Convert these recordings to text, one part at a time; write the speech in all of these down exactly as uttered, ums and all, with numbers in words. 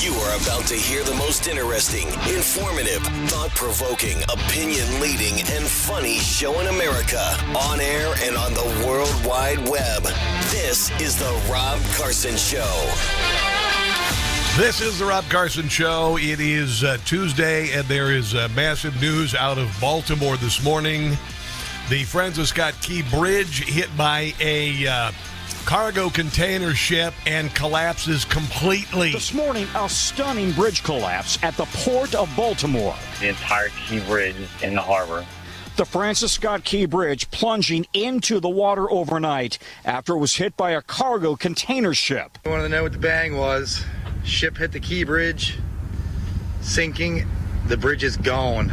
You are about to hear the most interesting, informative, thought-provoking, opinion-leading, and funny show in America, on air and on the World Wide Web. This is the Rob Carson Show. This is the Rob Carson Show. It is uh, Tuesday, and there is uh, massive news out of Baltimore this morning. The Francis Scott Key Bridge hit by a uh, cargo container ship and collapses completely. This morning, a stunning bridge collapse at the Port of Baltimore. The entire Key Bridge is in the harbor. The Francis Scott Key Bridge plunging into the water overnight after it was hit by a cargo container ship. I wanted to know what the bang was. Ship hit the Key Bridge, sinking. The bridge is gone.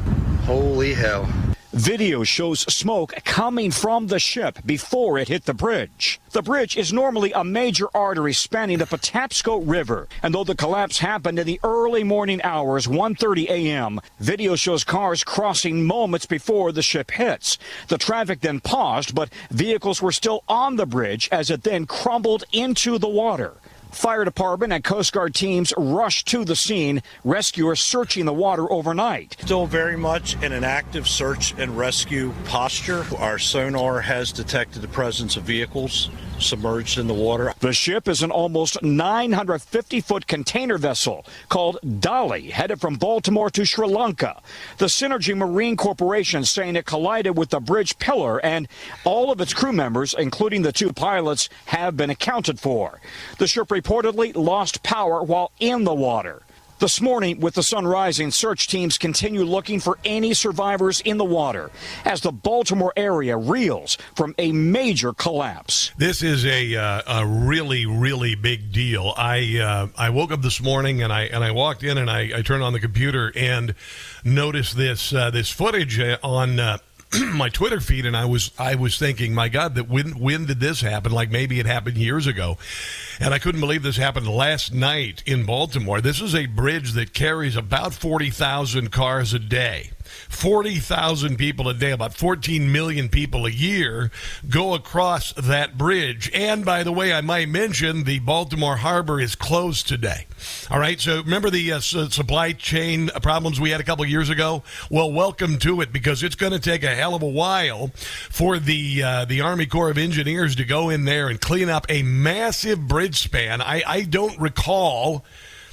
Holy hell. Video shows smoke coming from the ship before it hit the bridge. The bridge is normally a major artery spanning the Patapsco River, and though the collapse happened in the early morning hours, one thirty a.m., video shows cars crossing moments before the ship hits. The traffic then paused, but vehicles were still on the bridge as it then crumbled into the water. Fire department and Coast Guard teams rushed to the scene, rescuers searching the water overnight. Still very much in an active search and rescue posture. Our sonar has detected the presence of vehicles submerged in the water. The ship is an almost nine hundred fifty foot container vessel called Dali, headed from Baltimore to Sri Lanka. The Synergy Marine Corporation saying it collided with the bridge pillar, and all of its crew members, including the two pilots, have been accounted for. The ship reportedly lost power while in the water. This morning, with the sun rising, search teams continue looking for any survivors in the water as the Baltimore area reels from a major collapse. This is a uh, a really, really big deal. I uh, I woke up this morning and I and I walked in and I, I turned on the computer and noticed this uh, this footage on uh, my Twitter feed, and I was I was thinking, my God, that when when did this happen? Like maybe it happened years ago. And I couldn't believe this happened last night in Baltimore. This is a bridge that carries about forty thousand cars a day. forty thousand people a day, about fourteen million people a year go across that bridge. And by the way, I might mention the Baltimore Harbor is closed today. All right, so remember the uh, su- supply chain problems we had a couple years ago? Well, welcome to it, because it's going to take a hell of a while for the uh, the Army Corps of Engineers to go in there and clean up a massive bridge span. I, I don't recall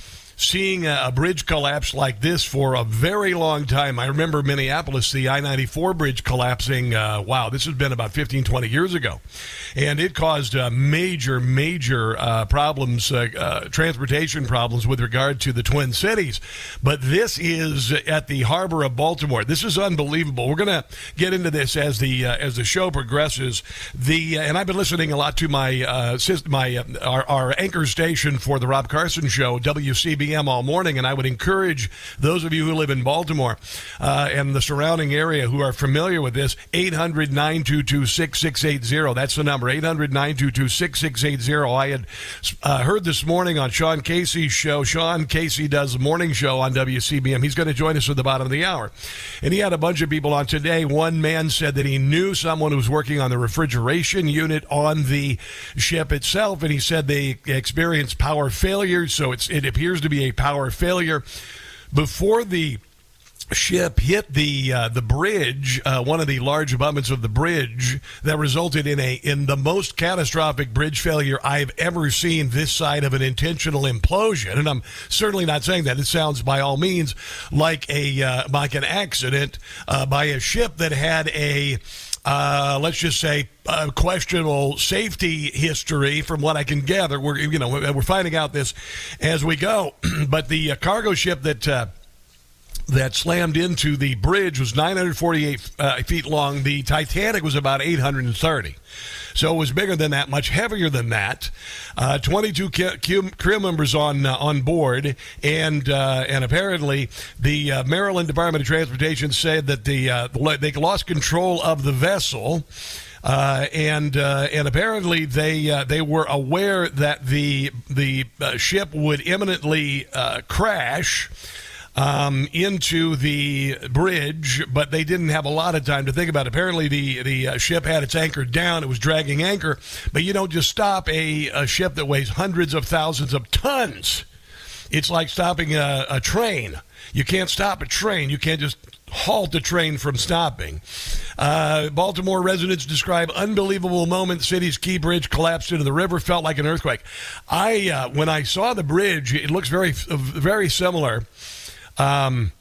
seeing a, a bridge collapse like this for a very long time. I remember Minneapolis, the I ninety-four bridge collapsing. Uh, wow, this has been about fifteen, twenty years ago. And it caused uh, major, major uh, problems, uh, uh, transportation problems with regard to the Twin Cities. But this is at the harbor of Baltimore. This is unbelievable. We're going to get into this as the uh, as the show progresses. The uh, and I've been listening a lot to my uh, my uh, our, our anchor station for the Rob Carson Show, W C B M, all morning, and I would encourage those of you who live in Baltimore uh, and the surrounding area who are familiar with this, eight hundred, nine two two, six six eight zero. That's the number, eight hundred, nine two two, six six eight zero. I had uh, heard this morning on Sean Casey's show. Sean Casey does the morning show on W C B M. He's going to join us at the bottom of the hour. And he had a bunch of people on today. One man said that he knew someone who was working on the refrigeration unit on the ship itself, and he said they experienced power failures, so it's, it appears to be a power failure. Before the ship hit the uh, the bridge, uh, one of the large abutments of the bridge, that resulted in a in the most catastrophic bridge failure I've ever seen this side of an intentional implosion. And I'm certainly not saying that. It sounds by all means like a uh, like an accident uh, by a ship that had a Uh, let's just say uh, questionable safety history. From what I can gather, we're you know we're finding out this as we go. But the uh, cargo ship that uh, that slammed into the bridge was nine hundred forty-eight uh, feet long. The Titanic was about eight hundred thirty. So it was bigger than that, much heavier than that. Uh, twenty-two crew members on uh, on board, and uh, and apparently the uh, Maryland Department of Transportation said that the uh, they lost control of the vessel. Uh, and uh, and apparently they uh, they were aware that the the uh, ship would imminently uh, crash Um, into the bridge, but they didn't have a lot of time to think about it. Apparently, the the uh, ship had its anchor down; it was dragging anchor. But you don't just stop a, a ship that weighs hundreds of thousands of tons. It's like stopping a, a train. You can't stop a train. You can't just halt a train from stopping. Uh, Baltimore residents describe unbelievable moment. City's Key Bridge collapsed into the river. Felt like an earthquake. I uh, when I saw the bridge, it looks very, very similar. Um,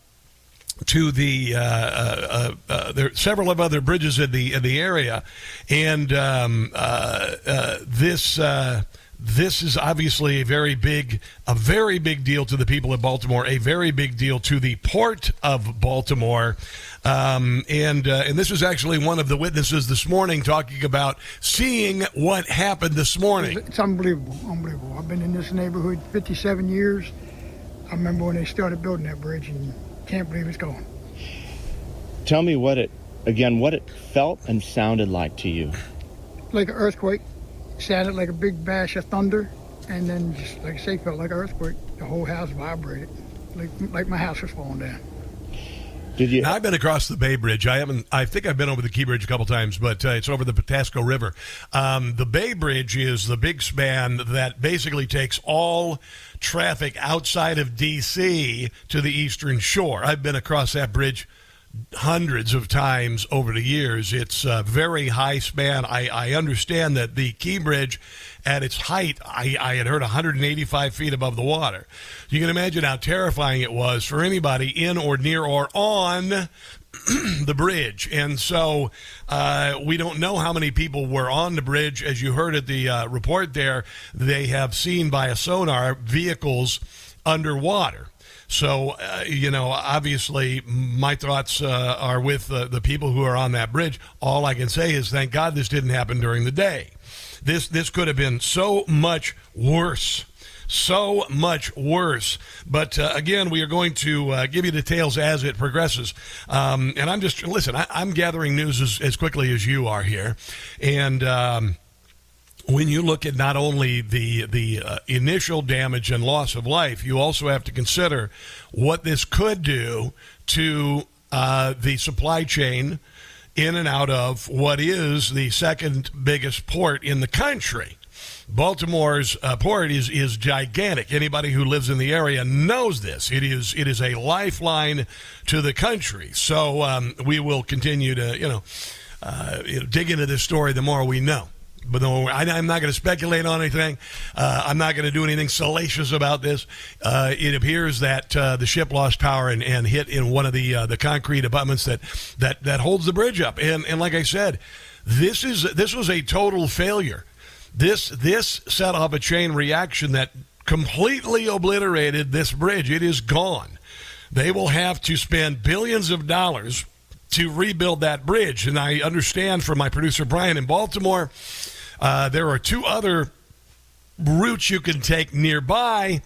to the uh, uh, uh, there are several of other bridges in the in the area, and um, uh, uh, this uh, this is obviously a very big a very big deal to the people of Baltimore, a very big deal to the port of Baltimore, um, and uh, and this is actually one of the witnesses this morning talking about seeing what happened this morning. It's unbelievable, unbelievable. I've been in this neighborhood fifty-seven years. I remember when they started building that bridge, and can't believe it's gone. Tell me what it, again, what it felt and sounded like to you. Like an earthquake. Sounded like a big bash of thunder, and then just, like I say, felt like an earthquake. The whole house vibrated, like like my house was falling down. Did you? Now, I've been across the Bay Bridge. I haven't. I think I've been over the Key Bridge a couple times, but uh, it's over the Patapsco River. Um, the Bay Bridge is the big span that basically takes all traffic outside of D C to the Eastern Shore. I've been across that bridge hundreds of times over the years. It's a very high span. I, I understand that the Key Bridge, at its height, I, I had heard one hundred eighty-five feet above the water. You can imagine how terrifying it was for anybody in or near or on the bridge. And so uh, we don't know how many people were on the bridge. As you heard at the uh, report there, they have seen by a sonar vehicles underwater. So, uh, you know, obviously my thoughts uh, are with uh, the people who are on that bridge. All I can say is thank God this didn't happen during the day. This this could have been so much worse. So much worse. But, uh, again, we are going to uh, give you details as it progresses. Um, and I'm just, listen, I, I'm gathering news as, as quickly as you are here. And um, when you look at not only the, the uh, initial damage and loss of life, you also have to consider what this could do to uh, the supply chain in and out of what is the second biggest port in the country. Baltimore's uh, port is, is gigantic. Anybody who lives in the area knows this. It is it is a lifeline to the country. So um, we will continue to, you know, uh, you know, dig into this story the more we know. But no, I, I'm not going to speculate on anything. Uh, I'm not going to do anything salacious about this. Uh, it appears that uh, the ship lost power and, and hit in one of the uh, the concrete abutments that, that, that holds the bridge up. And and like I said, this is this was a total failure. This this set off a chain reaction that completely obliterated this bridge. It is gone. They will have to spend billions of dollars to rebuild that bridge. And I understand from my producer Brian in Baltimore, uh, there are two other routes you can take nearby.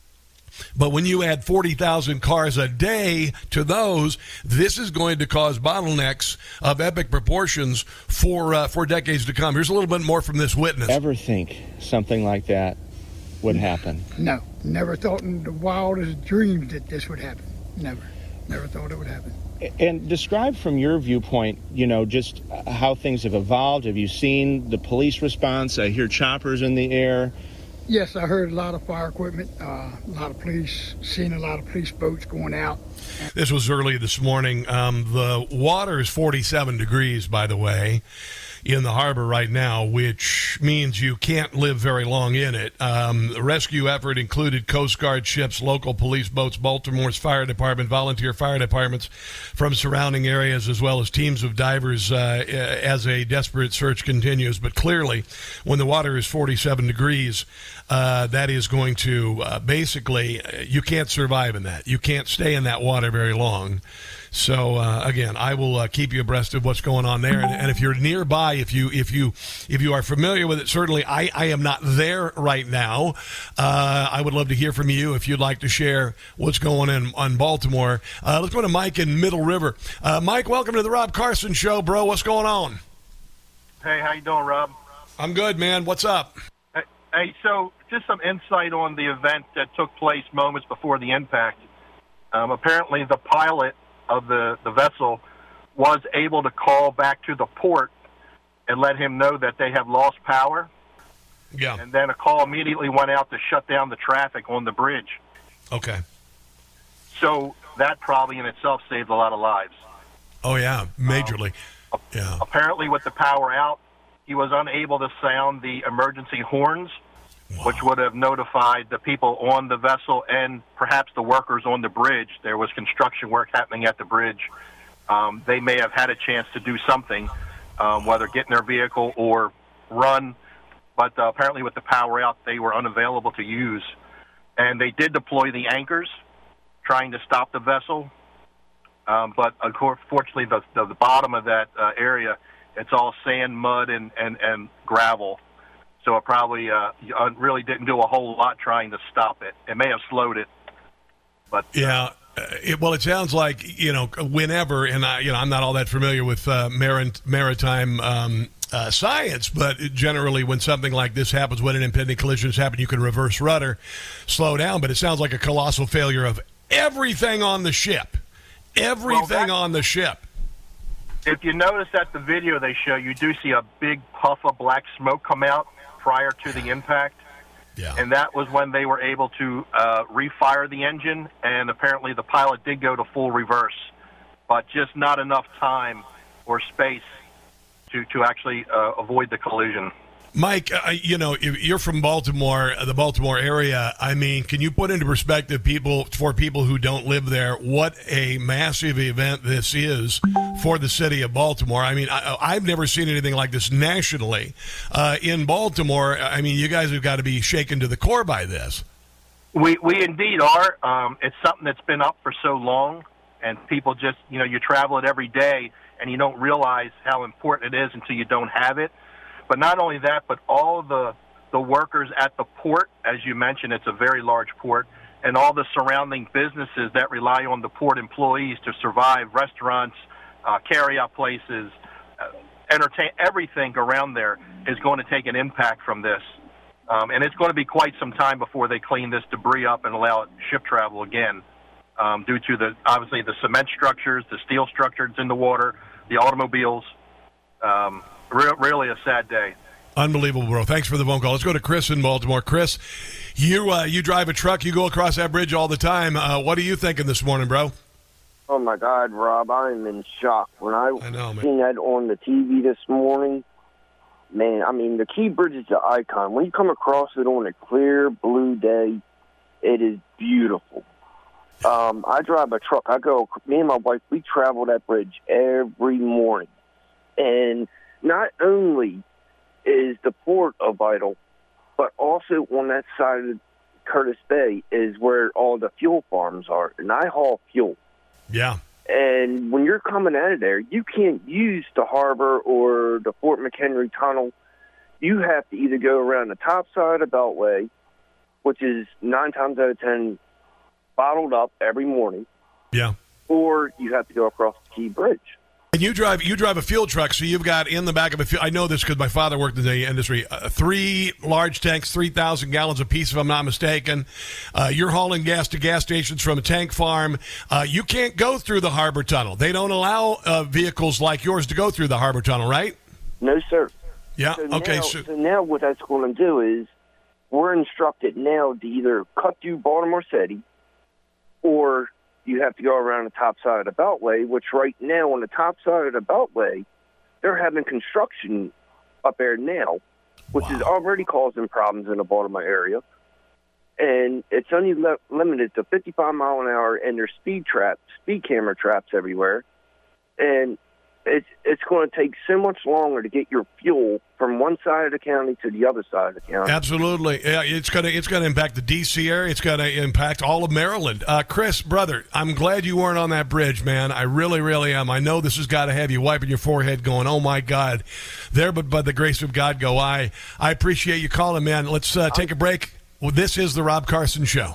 But when you add forty thousand cars a day to those, this is going to cause bottlenecks of epic proportions for uh, for decades to come. Here's a little bit more from this witness. Ever think something like that would happen? No, never thought in the wildest dreams that this would happen. Never, never thought it would happen. And describe from your viewpoint, you know, just how things have evolved. Have you seen the police response? I hear choppers in the air. Yes, I heard a lot of fire equipment, uh, a lot of police, seen a lot of police boats going out. This was early this morning. Um, the water is forty-seven degrees, by the way, in the harbor right now, which means you can't live very long in it. Um, the rescue effort included Coast Guard ships, local police boats, Baltimore's fire department, volunteer fire departments from surrounding areas, as well as teams of divers uh, as a desperate search continues. But clearly, when the water is forty-seven degrees, uh, that is going to uh, basically, uh, you can't survive in that. You can't stay in that water very long. So uh, again, I will uh, keep you abreast of what's going on there, and, and if you're nearby, if you if you if you are familiar with it, certainly I, I am not there right now. Uh, I would love to hear from you if you'd like to share what's going on on Baltimore. Uh, let's go to Mike in Middle River. Uh, Mike, welcome to the Rob Carson Show, bro. What's going on? Hey, how you doing, Rob? I'm good, man. What's up? Hey, hey so just some insight on the event that took place moments before the impact. Um, apparently, the pilot of the, the vessel was able to call back to the port and let him know that they have lost power. Yeah. And then a call immediately went out to shut down the traffic on the bridge. Okay. So that probably in itself saved a lot of lives. Oh, yeah, majorly. Um, yeah. Apparently, with the power out, he was unable to sound the emergency horns, wow. which would have notified the people on the vessel and perhaps the workers on the bridge. There was construction work happening at the bridge. Um, they may have had a chance to do something, um, whether get in their vehicle or run. But uh, apparently with the power out, they were unavailable to use. And they did deploy the anchors, trying to stop the vessel. Um, but unfortunately, the, the, the bottom of that uh, area, it's all sand, mud, and, and, and gravel. So it probably uh, really didn't do a whole lot trying to stop it. It may have slowed it. But yeah. It, well, it sounds like, you know, whenever, and I, you know, I'm not all that familiar with uh, marit- maritime um, uh, science, but generally when something like this happens, when an impending collision has happened, you can reverse rudder, slow down. But it sounds like a colossal failure of everything on the ship. Everything well, that, on the ship. If you notice at the video they show, you do see a big puff of black smoke come out prior to the impact. Yeah. And that was when they were able to uh, refire the engine, and apparently the pilot did go to full reverse, but just not enough time or space to, to actually uh, avoid the collision. Mike, uh, you know, you're from Baltimore, the Baltimore area. I mean, can you put into perspective people for people who don't live there what a massive event this is for the city of Baltimore? I mean, I, I've never seen anything like this nationally. Uh, in Baltimore, I mean, you guys have got to be shaken to the core by this. We we indeed are. Um, it's something that's been up for so long, and people just, you know, you travel it every day, and you don't realize how important it is until you don't have it. But not only that, but all the the workers at the port, as you mentioned, it's a very large port, and all the surrounding businesses that rely on the port employees to survive, restaurants, uh, carry-out places, uh, entertain, everything around there is going to take an impact from this. Um, and it's going to be quite some time before they clean this debris up and allow it ship travel again, um, due to the obviously the cement structures, the steel structures in the water, the automobiles. Um, Re- really a sad day. Unbelievable, bro. Thanks for the phone call. Let's go to Chris in Baltimore. Chris, you uh, you drive a truck. You go across that bridge all the time. Uh, what are you thinking this morning, bro? Oh, my God, Rob. I'm in shock. When I, I know, man. seen that on the T V this morning, man, I mean, the Key Bridge is the icon. When you come across it on a clear blue day, it is beautiful. Um, I drive a truck. I go, me and my wife, we travel that bridge every morning. And not only is the port a vital, but also on that side of Curtis Bay is where all the fuel farms are, and I haul fuel. Yeah. And when you're coming out of there, you can't use the harbor or the Fort McHenry Tunnel. You have to either go around the top side of Beltway, which is nine times out of ten bottled up every morning. Yeah. Or you have to go across the Key Bridge. And you drive you drive a fuel truck, so you've got in the back of a fuel. I know this because my father worked in the industry. Uh, three large tanks, three thousand gallons apiece, if I'm not mistaken. Uh, you're hauling gas to gas stations from a tank farm. Uh, you can't go through the harbor tunnel. They don't allow uh, vehicles like yours to go through the harbor tunnel, right? No, sir. Yeah. So okay. Now, so, so now what that's going to do is we're instructed now to either cut through Baltimore City or you have to go around the top side of the Beltway, which right now on the top side of the Beltway, they're having construction up there now, which wow. is already causing problems in the Baltimore area. And it's only le- limited to fifty-five mile an hour, and there's speed traps, speed camera traps everywhere. And it's it's going to take so much longer to get your fuel from one side of the county to the other side of the county. Absolutely, yeah. It's gonna it's gonna impact the D C area. It's gonna impact all of Maryland. Uh, Chris, brother, I'm glad you weren't on that bridge, man. I really, really am. I know this has got to have you wiping your forehead, going, "Oh my God," there, but by the grace of God, go I. I appreciate you calling, man. Let's uh, take a break. Well, this is the Rob Carson Show.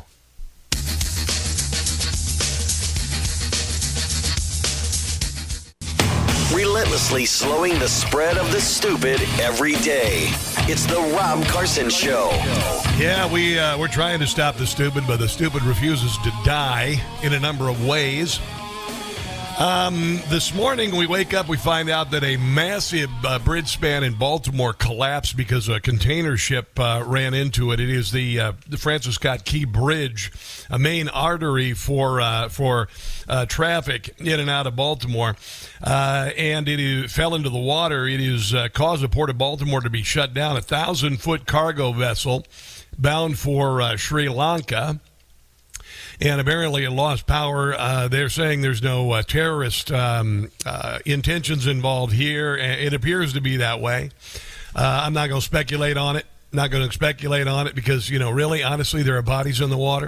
Relentlessly slowing the spread of the stupid every day. It's the Rob Carson Show. Yeah, we, uh, we're trying to stop the stupid, but the stupid refuses to die in a number of ways. Um, this morning we wake up, we find out that a massive uh, bridge span in Baltimore collapsed because a container ship uh, ran into it. It is the, uh, the Francis Scott Key Bridge, a main artery for uh, for uh, traffic in and out of Baltimore, uh, and it is, fell into the water. It has uh, caused the Port of Baltimore to be shut down. A thousand-foot cargo vessel bound for uh, Sri Lanka. And apparently it lost power. Uh, they're saying there's no uh, terrorist um, uh, intentions involved here. It appears to be that way. Uh, I'm not going to speculate on it. Not going to speculate on it because, you know, really, honestly, there are bodies in the water.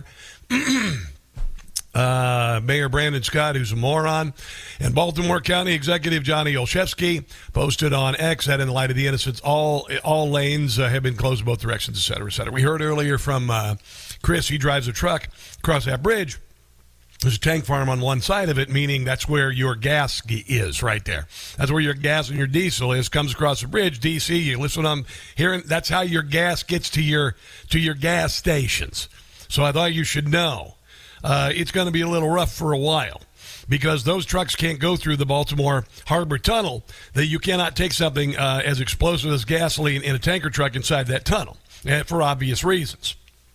uh, Mayor Brandon Scott, who's a moron, and Baltimore County Executive Johnny Olszewski posted on X that in the light of the innocents, all all lanes uh, have been closed in both directions, et cetera, et cetera. We heard earlier from uh, Chris. He drives a truck across that bridge. There's a tank farm on one side of it, meaning that's where your gas is right there. That's where your gas and your diesel is. Comes across the bridge, D C. You listen to them hearing. That's how your gas gets to your to your gas stations. So I thought you should know. Uh, it's going to be a little rough for a while because those trucks can't go through the Baltimore Harbor Tunnel. That you cannot take something uh, as explosive as gasoline in a tanker truck inside that tunnel uh, for obvious reasons.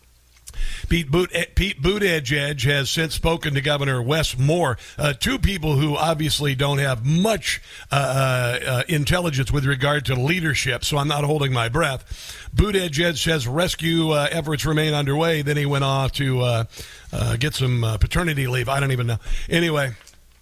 Pete, Boot, Pete Buttigieg has since spoken to Governor Wes Moore, uh, two people who obviously don't have much uh, uh, intelligence with regard to leadership, so I'm not holding my breath. Buttigieg says rescue uh, efforts remain underway. Then he went off to uh, uh, get some uh, paternity leave. I don't even know. Anyway,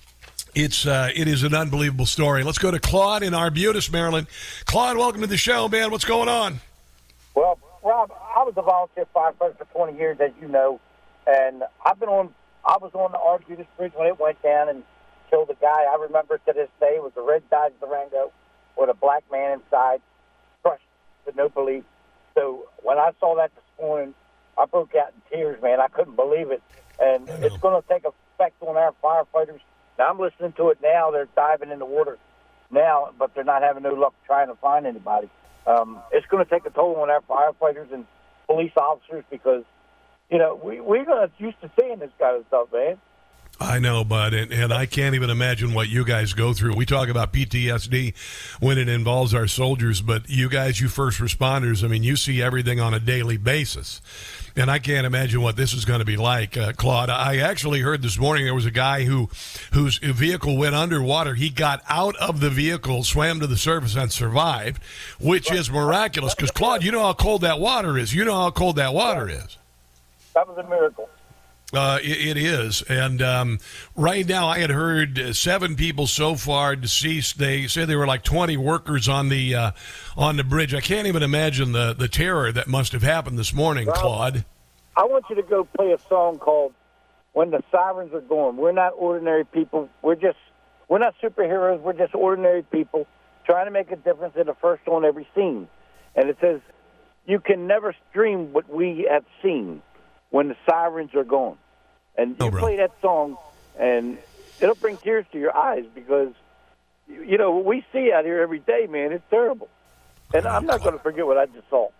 it's uh, it is an unbelievable story. Let's go to Claude in Arbutus, Maryland. Claude, welcome to the show, man. What's going on? Well, Rob, I was a volunteer firefighter for twenty years, as you know, and I've been on. I was on the Arbutus Bridge when it went down and killed a guy. I remember to this day it was a red Dodge Durango with a black man inside, crushed with no belief. So when I saw that this morning, I broke out in tears, man. I couldn't believe it, and it's going to take effect on our firefighters. Now I'm listening to it now. They're diving in the water now, but they're not having no luck trying to find anybody. Um, it's going to take a toll on our firefighters and police officers because, you know, we, we're not used to seeing this kind of stuff, man. I know, bud, and, and I can't even imagine what you guys go through. We talk about P T S D when it involves our soldiers, but you guys, you first responders, I mean, you see everything on a daily basis. And I can't imagine what this is going to be like, uh, Claude. I actually heard this morning there was a guy who whose vehicle went underwater. He got out of the vehicle, swam to the surface, and survived, which is miraculous because, Claude, you know how cold that water is. You know how cold that water is. That was a miracle. Uh, it, it is. And um, right now I had heard seven people so far deceased. They said there were like twenty workers on the uh, on the bridge. I can't even imagine the, the terror that must have happened this morning, well, Claude. I want you to go play a song called When the Sirens Are Gone. We're not ordinary people. We're just, we're not superheroes. We're just ordinary people trying to make a difference in the first on every scene. And it says, you can never dream what we have seen when the sirens are gone. And you oh, play that song, and it'll bring tears to your eyes because, you know, what we see out here every day, man, it's terrible. And I'm not going to forget what I just saw.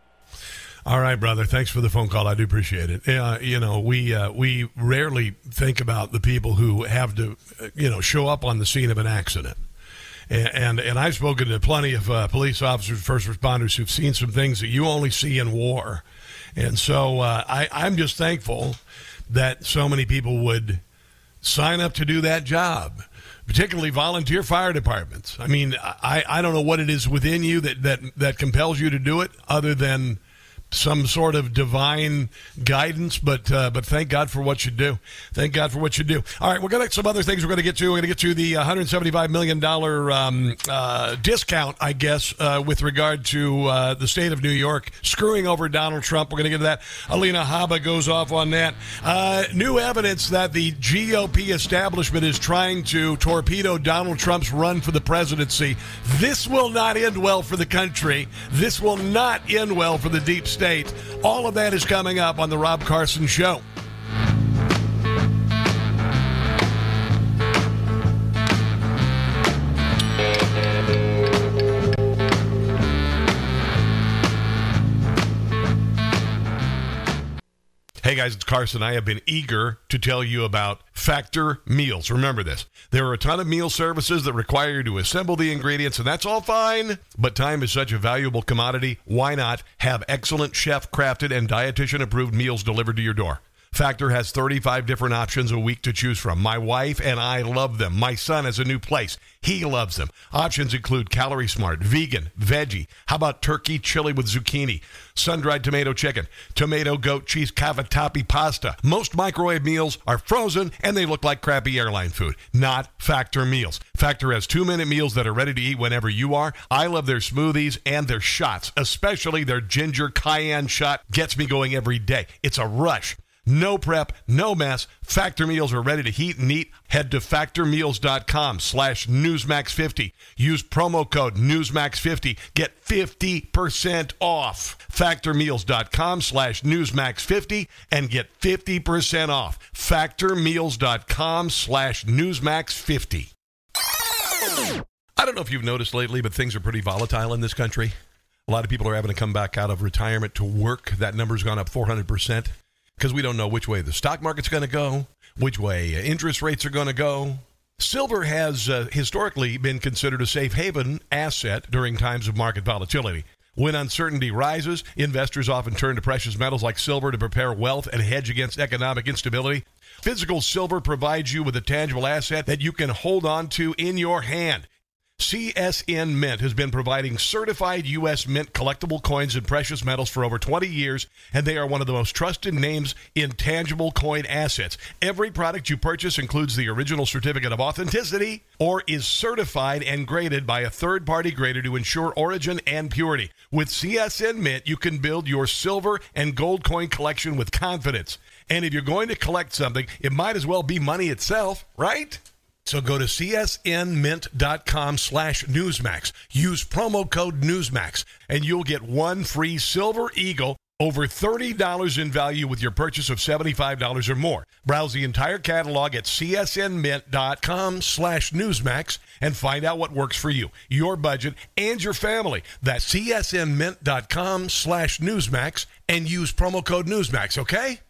All right, brother. Thanks for the phone call. I do appreciate it. Uh, you know, we uh, we rarely think about the people who have to, you know, show up on the scene of an accident. And and, and I've spoken to plenty of uh, police officers, first responders who've seen some things that you only see in war. And so uh, I, I'm just thankful that so many people would sign up to do that job, particularly volunteer fire departments. I mean, I, I don't know what it is within you that, that, that compels you to do it other than some sort of divine guidance, but uh, but thank God for what you do. Thank God for what you do. All right, we're going to some other things we're going to get to. We're going to get to the one hundred seventy-five million dollars um, uh, discount, I guess, uh, with regard to uh, the state of New York screwing over Donald Trump. We're going to get to that. Alina Habba goes off on that. Uh, new evidence that the G O P establishment is trying to torpedo Donald Trump's run for the presidency. This will not end well for the country. This will not end well for the deep state. State. All of that is coming up on the Rob Carson Show. Hey guys, it's Carson. I have been eager to tell you about Factor Meals. Remember this. There are a ton of meal services that require you to assemble the ingredients, and that's all fine. But time is such a valuable commodity. Why not have excellent chef-crafted and dietitian-approved meals delivered to your door? Factor has thirty-five different options a week to choose from. My wife and I love them. My son has a new place. He loves them. Options include Calorie Smart, vegan, veggie. How about turkey chili with zucchini, sun-dried tomato chicken, tomato goat cheese cavatappi pasta. Most microwave meals are frozen and they look like crappy airline food. Not Factor meals. Factor has two-minute meals that are ready to eat whenever you are. I love their smoothies and their shots, especially their ginger cayenne shot. Gets me going every day. It's a rush. No prep, no mess. Factor meals are ready to heat and eat. Head to factormeals.com slash Newsmax fifty. Use promo code Newsmax fifty. Get fifty percent off. Factormeals.com slash Newsmax fifty and get fifty percent off. Factormeals.com slash Newsmax fifty. I don't know if you've noticed lately, but things are pretty volatile in this country. A lot of people are having to come back out of retirement to work. That number's gone up four hundred percent. Because we don't know which way the stock market's going to go, which way interest rates are going to go. Silver has uh, historically been considered a safe haven asset during times of market volatility. When uncertainty rises, investors often turn to precious metals like silver to prepare wealth and hedge against economic instability. Physical silver provides you with a tangible asset that you can hold on to in your hand. C S N Mint has been providing certified U S Mint collectible coins and precious metals for over twenty years, and they are one of the most trusted names in tangible coin assets. Every product you purchase includes the original certificate of authenticity or is certified and graded by a third-party grader to ensure origin and purity. With C S N Mint, you can build your silver and gold coin collection with confidence. And if you're going to collect something, it might as well be money itself, right? So go to csnmint.com slash Newsmax. Use promo code Newsmax, and you'll get one free Silver Eagle over thirty dollars in value with your purchase of seventy-five dollars or more. Browse the entire catalog at csnmint.com slash Newsmax and find out what works for you, your budget, and your family. That's csnmint.com slash Newsmax and use promo code Newsmax, okay?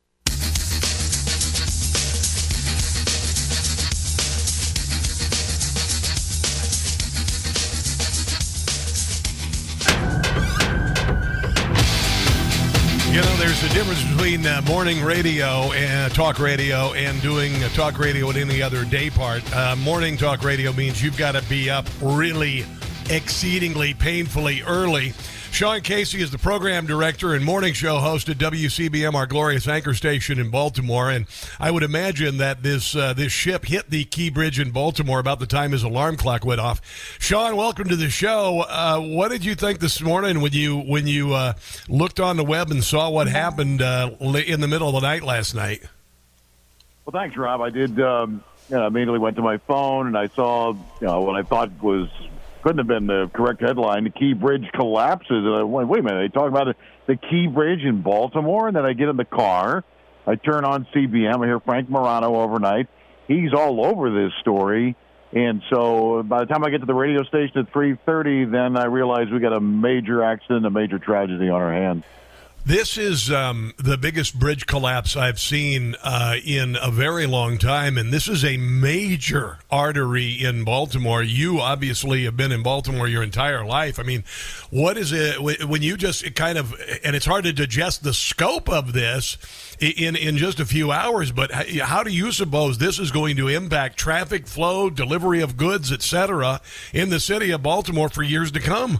You know, there's a difference between uh, morning radio and uh, talk radio and doing uh, talk radio at any other day part. Uh, morning talk radio means you've got to be up really exceedingly painfully early. Sean Casey is the program director and morning show host at W C B M, our glorious anchor station in Baltimore. And I would imagine that this uh, this ship hit the Key Bridge in Baltimore about the time his alarm clock went off. Sean, welcome to the show. Uh, what did you think this morning when you when you uh, looked on the web and saw what happened uh, in the middle of the night last night? Well, thanks, Rob. I did. Um, you know, immediately went to my phone and I saw, you know, what I thought was. Couldn't have been the correct headline. The Key Bridge collapses. And I went, wait a minute, they talk about it, the Key Bridge in Baltimore? And then I get in the car. I turn on C B M. I hear Frank Morano overnight. He's all over this story. And so by the time I get to the radio station at three thirty, then I realize we got a major accident, a major tragedy on our hands. This is um, the biggest bridge collapse I've seen uh, in a very long time, and this is a major artery in Baltimore. You obviously have been in Baltimore your entire life. I mean, what is it when you just kind of, and it's hard to digest the scope of this in, in just a few hours, but how do you suppose this is going to impact traffic flow, delivery of goods, et cetera, in the city of Baltimore for years to come?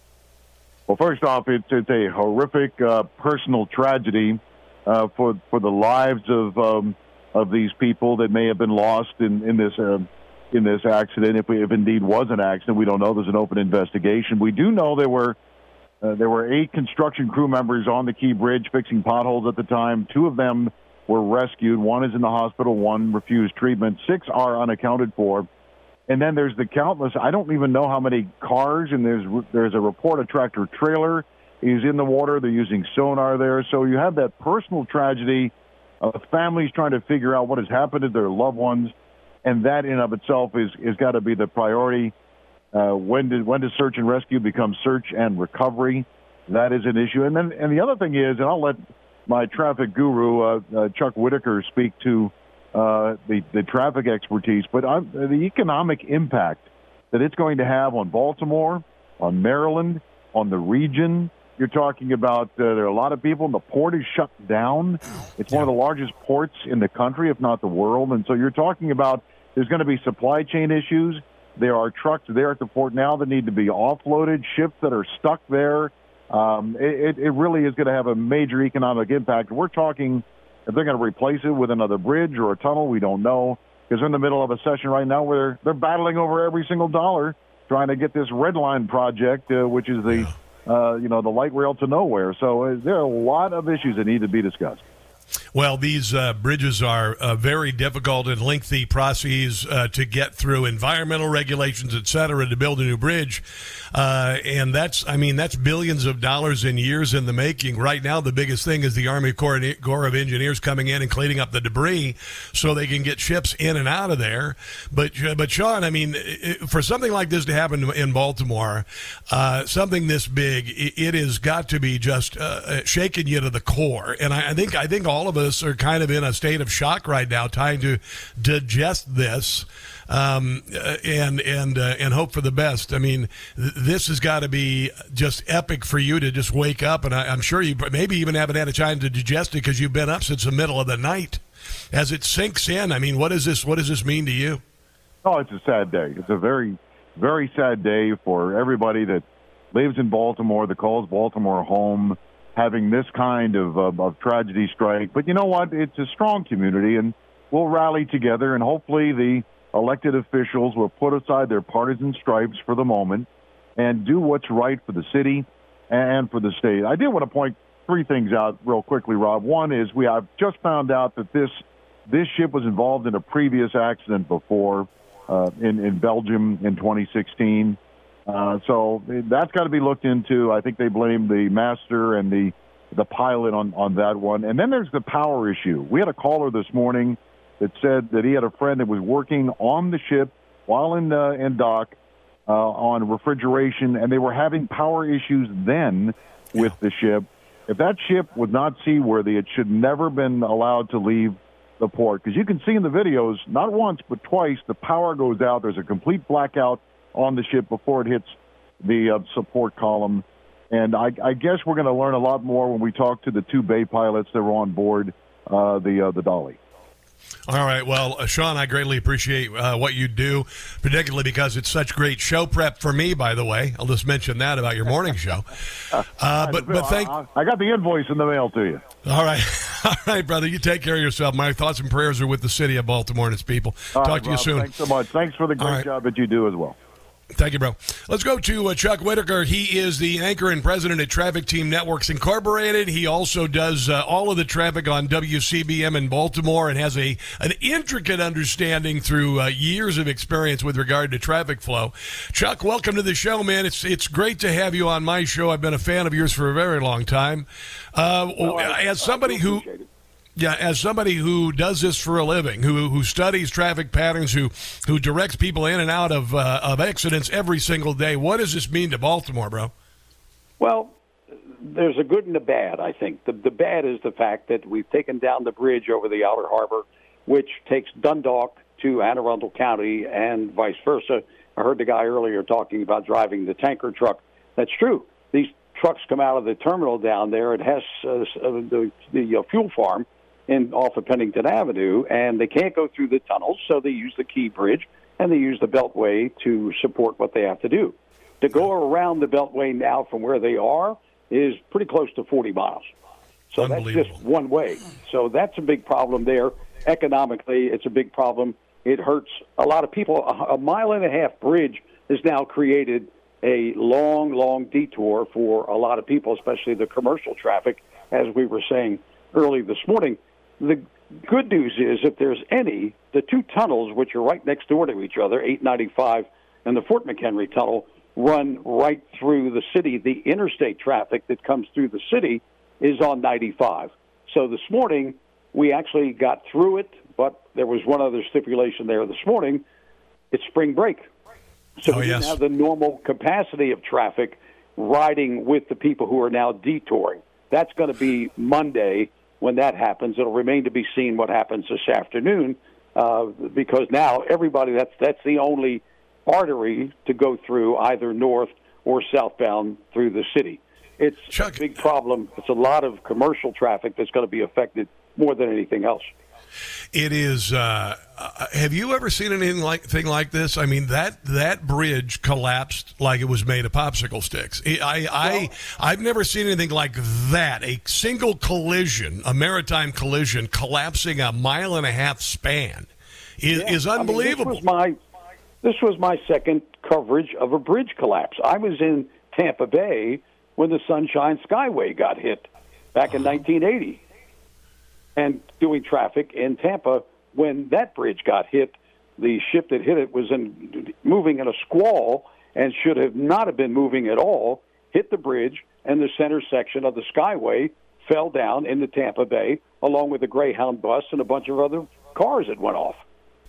Well, first off, it's, it's a horrific uh, personal tragedy uh, for for the lives of um, of these people that may have been lost in in this uh, in this accident. If we, if indeed was an accident, we don't know. There's an open investigation. We do know there were uh, there were eight construction crew members on the Key Bridge fixing potholes at the time. Two of them were rescued. One is in the hospital. One refused treatment. Six are unaccounted for. And then there's the countless, I don't even know how many cars, and there's there's a report a tractor trailer is in the water. They're using sonar there. So you have that personal tragedy of families trying to figure out what has happened to their loved ones, and that in of itself is is got to be the priority. Uh, when did when does search and rescue become search and recovery? That is an issue. And then and the other thing is, and I'll let my traffic guru, uh, uh, Chuck Whitaker, speak to uh, the, the traffic expertise, but I'm, the economic impact that it's going to have on Baltimore, on Maryland, on the region. You're talking about uh, there are a lot of people, and the port is shut down. It's one of the largest ports in the country, if not the world. And so you're talking about there's going to be supply chain issues. There are trucks there at the port now that need to be offloaded, ships that are stuck there. Um, it, it really is going to have a major economic impact. We're talking if they're going to replace it with another bridge or a tunnel, we don't know, because they're in the middle of a session right now where they're, they're battling over every single dollar trying to get this Red Line project, uh, which is the, uh, you know, the light rail to nowhere. So uh, there are a lot of issues that need to be discussed. Well, these uh, bridges are uh, very difficult and lengthy processes uh, to get through, environmental regulations, et cetera, to build a new bridge. Uh, and that's, I mean, that's billions of dollars in years in the making. Right now, the biggest thing is the Army Corps, Corps of Engineers coming in and cleaning up the debris so they can get ships in and out of there. But, but Sean, I mean, for something like this to happen in Baltimore, uh, something this big, it, it has got to be just uh, shaking you to the core. And I, I think, I think all of us are kind of in a state of shock right now, trying to digest this um, and and uh, and hope for the best. I mean, th- this has got to be just epic for you to just wake up, and I, I'm sure you maybe even haven't had a time to digest it because you've been up since the middle of the night. As it sinks in, I mean, what is this? What does this mean to you? Oh, it's a sad day. It's a very, very sad day for everybody that lives in Baltimore, that calls Baltimore home, having this kind of, of, of tragedy strike. But you know what? It's a strong community, and we'll rally together, and hopefully the elected officials will put aside their partisan stripes for the moment and do what's right for the city and for the state. I did want to point three things out real quickly, Rob. One is we have just found out that this this ship was involved in a previous accident before uh, in, in Belgium in twenty sixteen. Uh, so that's got to be looked into. I think they blame the master and the the pilot on, on that one. And then there's the power issue. We had a caller this morning that said that he had a friend that was working on the ship while in uh, in dock uh, on refrigeration, and they were having power issues then with the ship. If that ship was not seaworthy, it should never been allowed to leave the port, because you can see in the videos, not once but twice, the power goes out. There's a complete blackout on the ship before it hits the uh, support column. And I, I guess we're going to learn a lot more when we talk to the two Bay pilots that were on board uh, the uh, the Dolly. All right. Well, uh, Sean, I greatly appreciate uh, what you do, particularly because it's such great show prep for me, by the way. I'll just mention that about your morning show. Uh, but but thank I, I got the invoice in the mail to you. All right. All right, brother. You take care of yourself. My thoughts and prayers are with the city of Baltimore and its people. All Talk right, to Rob, you soon. Thanks so much. Thanks for the great right. job that you do as well. Thank you, bro. Let's go to uh, Chuck Whitaker. He is the anchor and president at Traffic Team Networks Incorporated. He also does uh, all of the traffic on W C B M in Baltimore and has a an intricate understanding through uh, years of experience with regard to traffic flow. Chuck, welcome to the show, man. It's it's great to have you on my show. I've been a fan of yours for a very long time. Uh, well, I, as somebody who... Yeah, as somebody who does this for a living, who who studies traffic patterns, who who directs people in and out of uh, of accidents every single day, what does this mean to Baltimore, bro? Well, there's a good and a bad, I think. The, the bad is the fact that we've taken down the bridge over the Outer Harbor, which takes Dundalk to Anne Arundel County and vice versa. I heard the guy earlier talking about driving the tanker truck. That's true. These trucks come out of the terminal down there at Hess, uh, the, the uh, fuel farm, in off of Pennington Avenue, and they can't go through the tunnels, so they use the Key Bridge, and they use the Beltway to support what they have to do. To go around the Beltway now from where they are is pretty close to forty miles. So that's just one way. So that's a big problem there. Economically, it's a big problem. It hurts a lot of people. A, a mile and a half bridge has now created a long, long detour for a lot of people, especially the commercial traffic, as we were saying early this morning. The good news is, if there's any, the two tunnels, which are right next door to each other, eight ninety-five and the Fort McHenry Tunnel, run right through the city. The interstate traffic that comes through the city is on ninety-five. So this morning, we actually got through it, but there was one other stipulation there this morning. It's spring break. So oh, we yes. didn't have the normal capacity of traffic riding with the people who are now detouring. That's going to be Monday when that happens. It'll remain to be seen what happens this afternoon, uh, because now everybody, that's that's the only artery to go through either north or southbound through the city. It's Chuck, a big problem. It's a lot of commercial traffic that's going to be affected more than anything else. It is. Uh, have you ever seen anything like thing like this? I mean, that that bridge collapsed like it was made of popsicle sticks. I, I, well, I've never seen anything like that. A single collision, a maritime collision, collapsing a mile and a half span is, yeah, is unbelievable. I mean, this was my this was my second coverage of a bridge collapse. I was in Tampa Bay when the Sunshine Skyway got hit back in nineteen eighty. And doing traffic in Tampa when that bridge got hit. The ship that hit it was in, moving in a squall and should have not have been moving at all, hit the bridge, and the center section of the Skyway fell down into Tampa Bay, along with a Greyhound bus and a bunch of other cars that went off.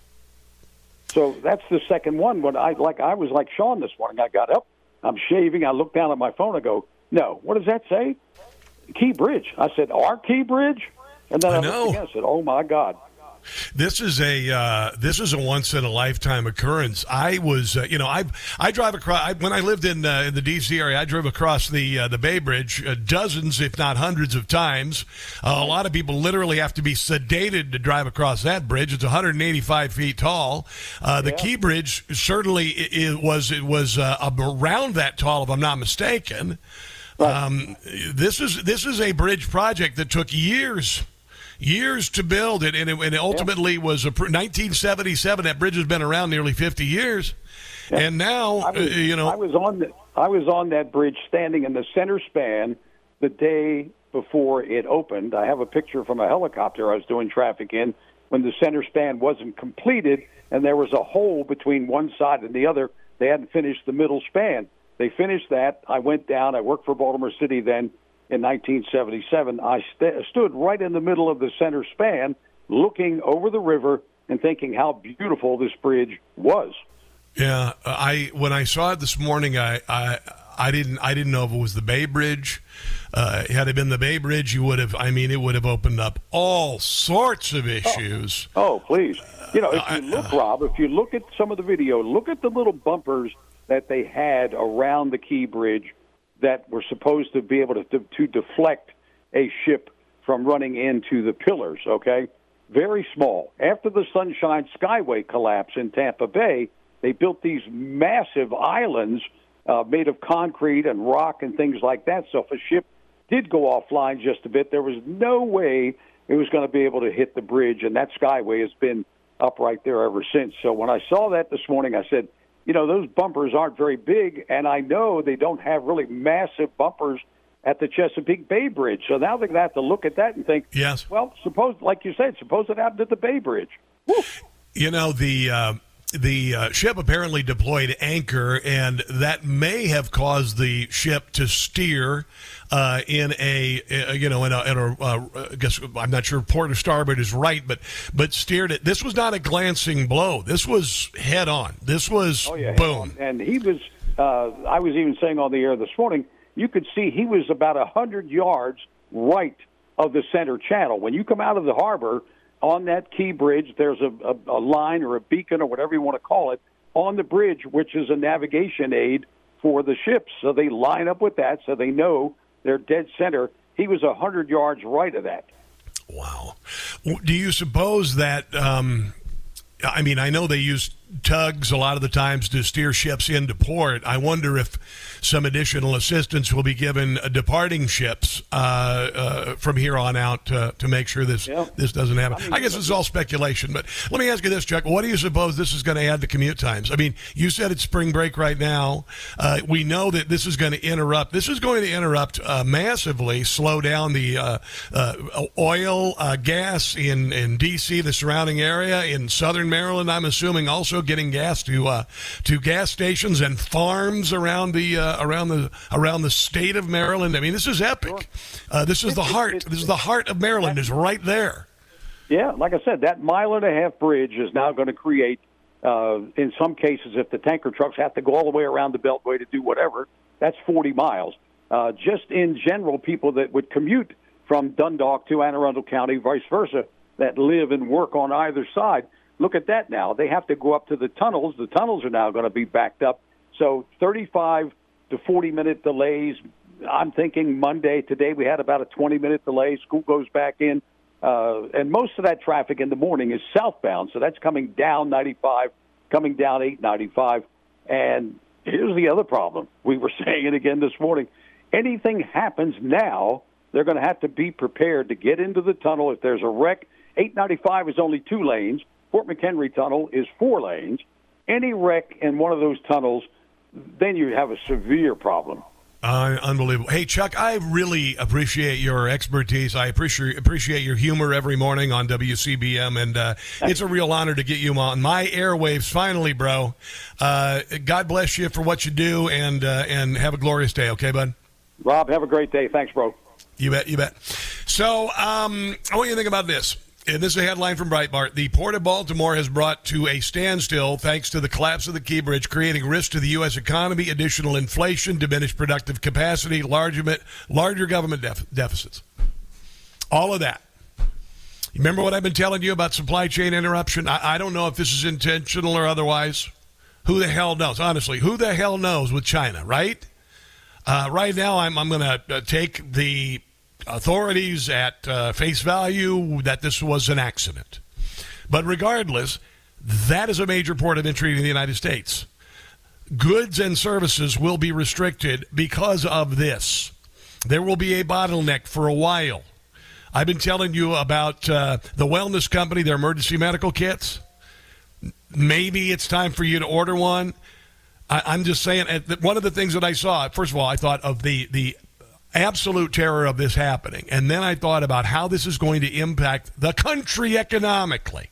So that's the second one. When I like, I was like Sean this morning. I got up, I'm shaving, I look down at my phone, I go, no, what does that say? Key Bridge. I said, our Key Bridge? And then I, I know. Again, I said, "Oh my God!" This is a uh, this is a once in a lifetime occurrence. I was, uh, you know, I I drive across I, when I lived in uh, in the D C area. I drove across the uh, the Bay Bridge uh, dozens, if not hundreds, of times. Uh, a lot of people literally have to be sedated to drive across that bridge. It's one hundred eighty-five feet tall. Uh, the yeah. Key Bridge certainly it, it was it was uh, around that tall, if I'm not mistaken. Right. Um, this is this is a bridge project that took years. Years to build it, and it, and it ultimately yeah. was a nineteen seventy-seven. That bridge has been around nearly fifty years, yeah. and now I was, uh, you know I was on the, I was on that bridge, standing in the center span the day before it opened. I have a picture from a helicopter I was doing traffic in when the center span wasn't completed, and there was a hole between one side and the other. They hadn't finished the middle span. They finished that. I went down. I worked for Baltimore City then. In nineteen seventy-seven, I st- stood right in the middle of the center span, looking over the river and thinking how beautiful this bridge was. Yeah, I when I saw it this morning, I I, I didn't I didn't know if it was the Bay Bridge. Uh, had it been the Bay Bridge, you would have. I mean, it would have opened up all sorts of issues. Oh, oh please! You know, if you look, uh, Rob, if you look at some of the video, look at the little bumpers that they had around the Key Bridge that were supposed to be able to, to to deflect a ship from running into the pillars, okay? Very small. After the Sunshine Skyway collapse in Tampa Bay, they built these massive islands uh, made of concrete and rock and things like that. So if a ship did go offline just a bit, there was no way it was going to be able to hit the bridge, and that Skyway has been up right there ever since. So when I saw that this morning, I said, you know, those bumpers aren't very big, and I know they don't have really massive bumpers at the Chesapeake Bay Bridge. So now they're going to have to look at that and think, yes, well, suppose, like you said, suppose it happened at the Bay Bridge. Woo. You know, the uh, the uh, ship apparently deployed anchor, and that may have caused the ship to steer uh, in a, uh, you know, in a, in a uh, I guess I'm not sure port or starboard is right, but but steered it. This was not a glancing blow. This was head on. This was oh, yeah, boom. And he was, uh, I was even saying on the air this morning, you could see he was about one hundred yards right of the center channel. When you come out of the harbor, on that Key Bridge, there's a, a, a line or a beacon or whatever you want to call it on the bridge, which is a navigation aid for the ships. So they line up with that so they know they're dead center. He was one hundred yards right of that. Wow. Do you suppose that, um, I mean, I know they use tugs a lot of the times to steer ships into port. I wonder if some additional assistance will be given uh, departing ships uh, uh, from here on out uh, to make sure this yeah. this doesn't happen. I, mean, I guess it's all speculation, but let me ask you this, Chuck. What do you suppose this is going to add to commute times? I mean, you said it's spring break right now. Uh, we know that this is going to interrupt. This is going to interrupt uh, massively, slow down the uh, uh, oil, uh, gas in, in D C, the surrounding area, in southern Maryland, I'm assuming also getting gas to uh, to gas stations and farms around the uh, around the around the state of Maryland. I mean, this is epic. Uh, this is the heart. This is the heart of Maryland. Is right there. Yeah, like I said, that mile and a half bridge is now going to create, uh, in some cases, if the tanker trucks have to go all the way around the Beltway to do whatever, that's forty miles. Uh, just in general, people that would commute from Dundalk to Anne Arundel County, vice versa, that live and work on either side. Look at that now. They have to go up to the tunnels. The tunnels are now going to be backed up. So thirty-five to forty-minute delays. I'm thinking Monday. Today we had about a twenty-minute delay. School goes back in. Uh, and most of that traffic in the morning is southbound. So that's coming down ninety-five, coming down eight ninety-five. And here's the other problem. We were saying it again this morning. Anything happens now, they're going to have to be prepared to get into the tunnel. If there's a wreck, eight ninety-five is only two lanes. Fort McHenry Tunnel is four lanes. Any wreck in one of those tunnels, then you have a severe problem. Uh, unbelievable. Hey, Chuck, I really appreciate your expertise. I appreciate appreciate your humor every morning on W C B M, and uh, it's a real honor to get you on my airwaves finally, bro. Uh, God bless you for what you do, and uh, and have a glorious day, okay, bud? Rob, have a great day. Thanks, bro. You bet, you bet. So um, I want you to think about this. And this is a headline from Breitbart. The Port of Baltimore has brought to a standstill thanks to the collapse of the Key Bridge, creating risk to the U S economy, additional inflation, diminished productive capacity, larger, larger government def- deficits. All of that. You remember what I've been telling you about supply chain interruption? I, I don't know if this is intentional or otherwise. Who the hell knows? Honestly, who the hell knows with China, right? Uh, right now, I'm, I'm going to uh, take the authorities at uh, face value that this was an accident. But regardless, that is a major port of entry in the United States. Goods and services will be restricted because of this. There will be a bottleneck for a while. I've been telling you about uh, the wellness company, their emergency medical kits. Maybe it's time for you to order one. I, I'm just saying, one of the things that I saw, first of all, I thought of the the absolute terror of this happening. And then I thought about how this is going to impact the country economically.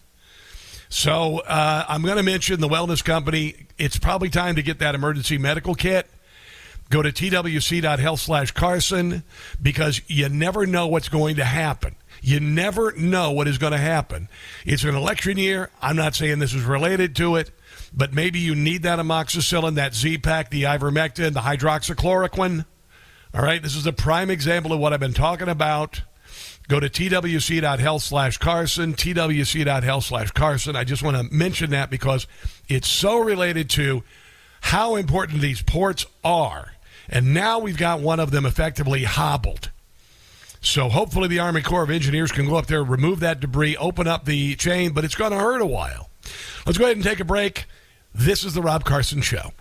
So uh, I'm going to mention the wellness company. It's probably time to get that emergency medical kit. Go to twc.health slash Carson because you never know what's going to happen. You never know what is going to happen. It's an election year. I'm not saying this is related to it, but maybe you need that amoxicillin, that Z-Pak, the ivermectin, the hydroxychloroquine. All right, this is a prime example of what I've been talking about. Go to twc.health slash Carson, twc.health slash Carson. I just want to mention that because it's so related to how important these ports are. And now we've got one of them effectively hobbled. So hopefully the Army Corps of Engineers can go up there, remove that debris, open up the chain, but it's going to hurt a while. Let's go ahead and take a break. This is the Rob Carson Show.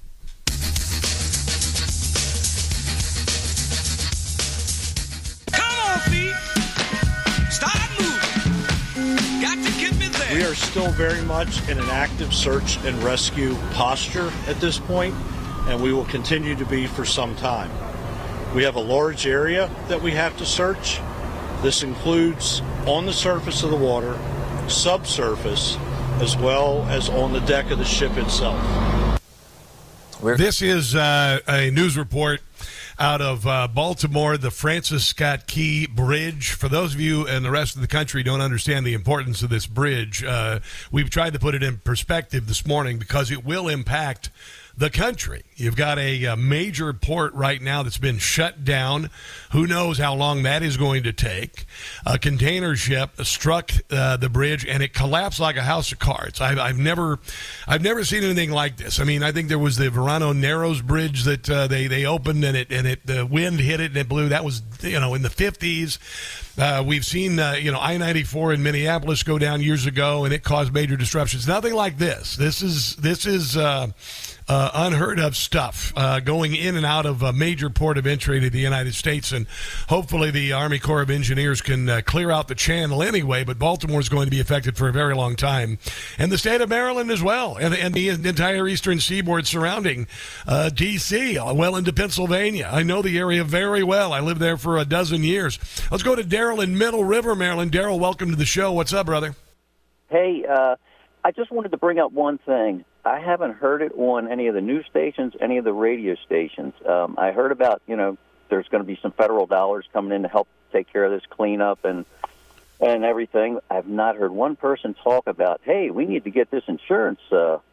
We are still very much in an active search and rescue posture at this point, and we will continue to be for some time. We have a large area that we have to search. This includes on the surface of the water, subsurface, as well as on the deck of the ship itself. This is uh, a news report out of uh, Baltimore, the Francis Scott Key Bridge. For those of you and the rest of the country who don't understand the importance of this bridge, uh, we've tried to put it in perspective this morning because it will impact the country. You've got a, a major port right now that's been shut down. Who knows how long that is going to take. A container ship struck uh, the bridge and it collapsed like a house of cards. I've, I've never, I've never seen anything like this. I mean, I think there was the Verano Narrows Bridge that uh, they they opened and it and it the wind hit it and it blew. That was you know in the fifties. Uh, we've seen uh, you know I ninety-four in Minneapolis go down years ago and it caused major disruptions. Nothing like this. This is this is. Uh, Uh, unheard of stuff uh, going in and out of a major port of entry to the United States. And hopefully the Army Corps of Engineers can uh, clear out the channel anyway. But Baltimore is going to be affected for a very long time. And the state of Maryland as well. And, and the entire eastern seaboard surrounding uh, D C, well into Pennsylvania. I know the area very well. I lived there for a dozen years. Let's go to Daryl in Middle River, Maryland. Daryl, welcome to the show. What's up, brother? Hey, uh, I just wanted to bring up one thing. I haven't heard it on any of the news stations, any of the radio stations. Um, I heard about, you know, there's going to be some federal dollars coming in to help take care of this cleanup and and everything. I've not heard one person talk about, hey, we need to get this insurance uh,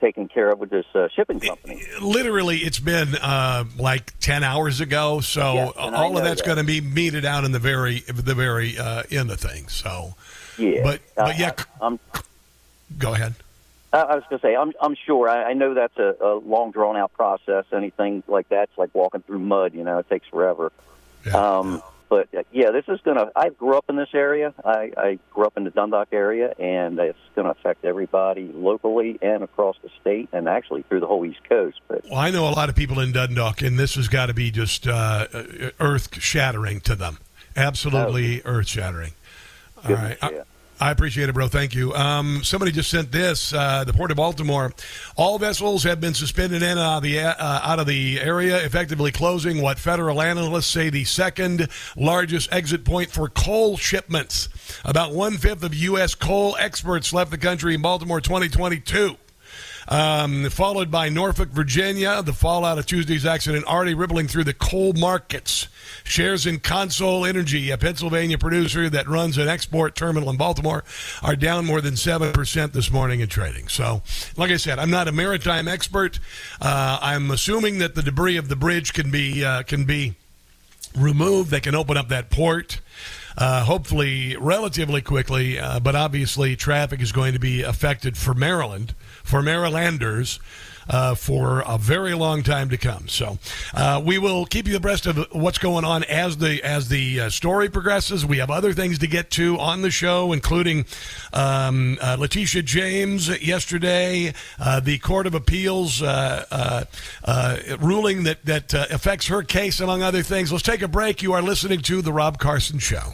taken care of with this uh, shipping company. Literally, it's been uh, like ten hours ago, so Yes, and I all of know that's that. going to be meted out in the very the very uh, end of things. So, Yeah, but but yeah, I, I'm. go ahead. I I was going to say, I'm, I'm sure. I, I know that's a, a long, drawn-out process. Anything like that's like walking through mud. You know, it takes forever. Yeah, um, yeah. But uh, yeah, this is going to. I grew up in this area. I, I grew up in the Dundalk area, and it's going to affect everybody locally and across the state, and actually through the whole East Coast. But Well, I know a lot of people in Dundalk, and this has got to be just uh, earth-shattering to them. Absolutely Oh. earth-shattering. All goodness, right. I- yeah. I appreciate it, bro. Thank you. Um, somebody just sent this. Uh, the Port of Baltimore. All vessels have been suspended in and out of the, uh, out of the area, effectively closing what federal analysts say the second largest exit point for coal shipments. About one-fifth of U S coal exports left the country in Baltimore twenty twenty-two. Um, followed by Norfolk, Virginia. The fallout of Tuesday's accident already rippling through the coal markets. Shares in Consol Energy, a Pennsylvania producer that runs an export terminal in Baltimore, are down more than seven percent this morning in trading. So, like I said, I'm not a maritime expert. Uh, I'm assuming that the debris of the bridge can be uh, can be removed. They can open up that port. Uh, hopefully relatively quickly, uh, but obviously traffic is going to be affected for Maryland, for Marylanders, uh, for a very long time to come. So uh, we will keep you abreast of what's going on as the as the uh, story progresses. We have other things to get to on the show, including um, uh, Letitia James yesterday, uh, the Court of Appeals uh, uh, uh, ruling that, that uh, affects her case, among other things. Let's take a break. You are listening to The Rob Carson Show.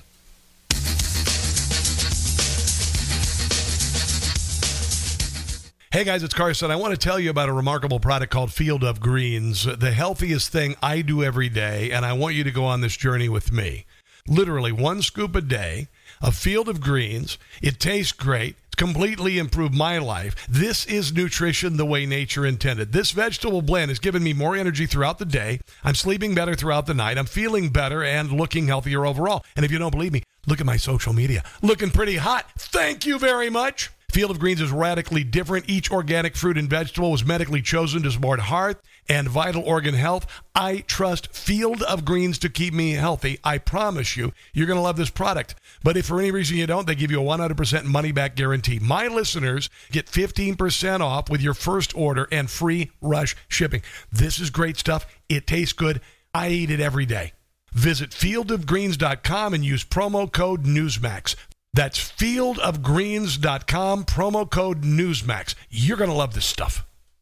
Hey guys, it's Carson. I want to tell you about a remarkable product called Field of Greens, the healthiest thing I do every day, and I want you to go on this journey with me. Literally one scoop a day, a Field of Greens. It tastes great. It's completely improved my life. This is nutrition the way nature intended. This vegetable blend has given me more energy throughout the day. I'm sleeping better throughout the night. I'm feeling better and looking healthier overall. And if you don't believe me, look at my social media. Looking pretty hot. Thank you very much. Field of Greens is radically different. Each organic fruit and vegetable was medically chosen to support heart and vital organ health. I trust Field of Greens to keep me healthy. I promise you, you're going to love this product. But if for any reason you don't, they give you a one hundred percent money-back guarantee. My listeners get fifteen percent off with your first order and free rush shipping. This is great stuff. It tastes good. I eat it every day. Visit field of greens dot com and use promo code Newsmax. That's field of greens dot com, promo code Newsmax. You're going to love this stuff.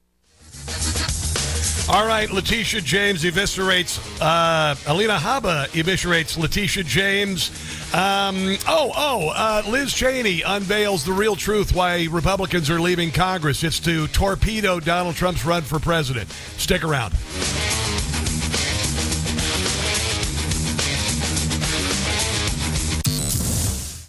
All right, Letitia James eviscerates, uh, Alina Habba eviscerates Letitia James. Um, oh, oh, uh, Liz Cheney unveils the real truth why Republicans are leaving Congress. It's to torpedo Donald Trump's run for president. Stick around.